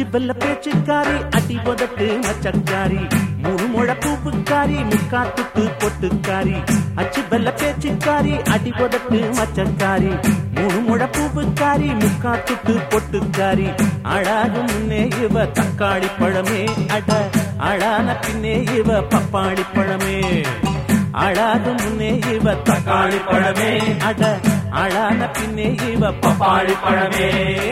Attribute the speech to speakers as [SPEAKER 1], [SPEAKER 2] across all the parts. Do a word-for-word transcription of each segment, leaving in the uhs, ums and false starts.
[SPEAKER 1] வெள்ள பேச்சுக்காரி அடி உதட்டு மச்சக்காரி மூணு முழ பூப்புக்காரி முக்காத்துக்கு பொட்டுக்காரி அச்சு வெள்ள பேச்சுக்காரி அடி உதட்டு மச்சக்காரி மூணு முழ பூப்புக்காரி முக்காத்துக்கு பொட்டுக்காரி அழகு முன்னே இவ தக்காளி பழமே அட அழான பின்னே இவ பப்பாளி பழமே அழகு முன்னே இவ தக்காளி பழமே அட அழான பின்னே இவ பப்பாளி பழமே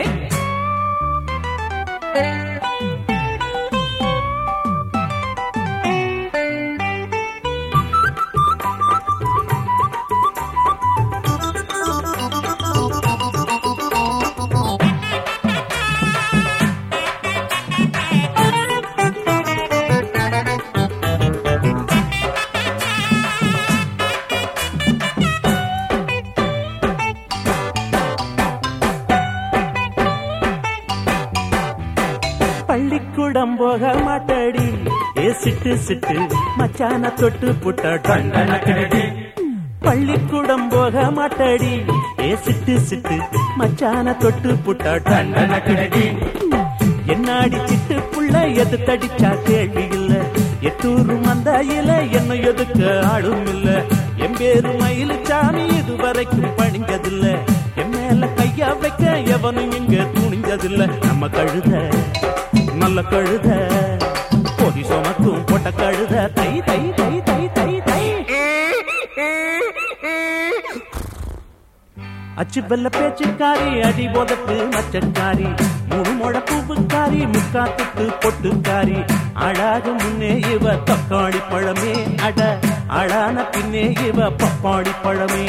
[SPEAKER 1] பள்ளிக்கூடம் போக மாட்டடி ஏ சிட்டு சிட்டு மச்சான தொட்டு புட்ட டண்டனக்கடி பள்ளிக்கூடம் போக மாட்டடி ஏ சிட்டு சிட்டு மச்சான தொட்டு புட்ட டண்டனக்கடி என்னாடி சிட்டு புள்ள எது தடிச்சா கேள்வி இல்ல எட்டூரு மந்தாயில என்ன எதுக்கு ஆடும் இல்ல எம்பேரு மயிலு சாமி இதுவரைக்கும் பணிஞ்சதில்ல என் மேல கையா வைக்க எவனும் இங்க துணிஞ்சதில்ல நம்ம கழுத நல்ல கழுத பொதி சொமக்கும் போட்ட கழுத தை தை தை தை தை தை அச்சு வெள்ள பேச்சுக்காரி அடி போதட்டு மச்சக்காரி மூணு முழ பூப்புக்காரி முக்காத்துக்கு பொட்டுக்காரி அழகு முன்னே இவ தக்காளி பழமே அட அழான பின்னே இவ பப்பாளி பழமே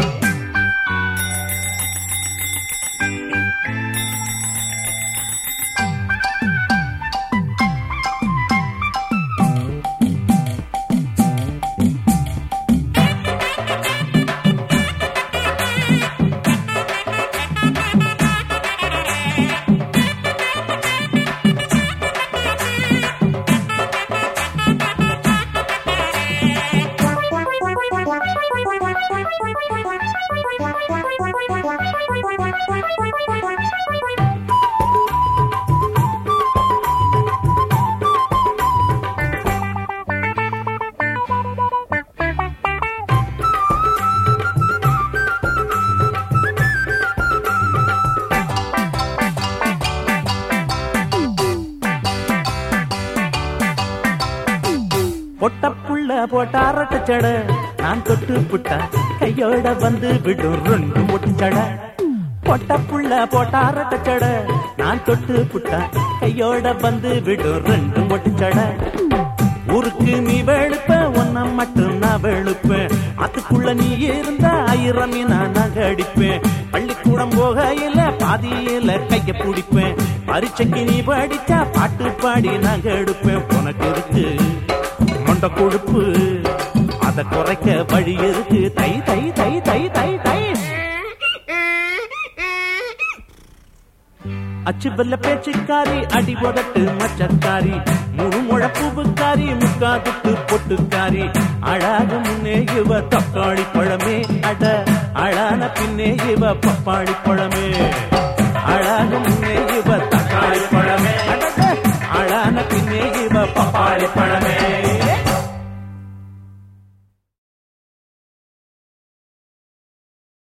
[SPEAKER 1] பொட்ட புள்ள போட்டாரட்ட சட நான் தொட்டு புட்டா கையோட வந்து விடும் ரெண்டு ஒட்டட பொட்ட புள்ள போட்டாரட்ட சட நான் தொட்டு புட்டா கையோட வந்து விடும் ரெண்டு ஒட்டட ஊருக்கு நீ வெளுப்ப ஒன்ன மட்டும் நான் வெளுப்பேன் அதுக்குள்ள நீ இருந்தா ஆயிரம் நான் நகடிப்பேன் பள்ளிக்கூடம் போகையில பாதியில கைய பிடிப்பேன் பரீட்சைக்கு நீ படிச்சா பாட்டு பாடி நாங்க எடுப்பேன் உனக்கு இருக்கு மொண்ட கொழுப்பு அத குறைக்க வழி இருக்கு தை தை தை தை தை தை அச்சு வெள்ள பேச்சுக்காரி அடி உதட்டு மச்சக்காரி மூணு முழ பூப்புக்காரி முக்காதுக்கு பொட்டுக்காரி அழகு முன்னே இவ தக்காளி பழமே அட அழான பின்னே இவ பப்பாளி பழமே அழகு முன்னே இவ தக்காளி பழமே அழான பின்னே இவ பப்பாளி பழமே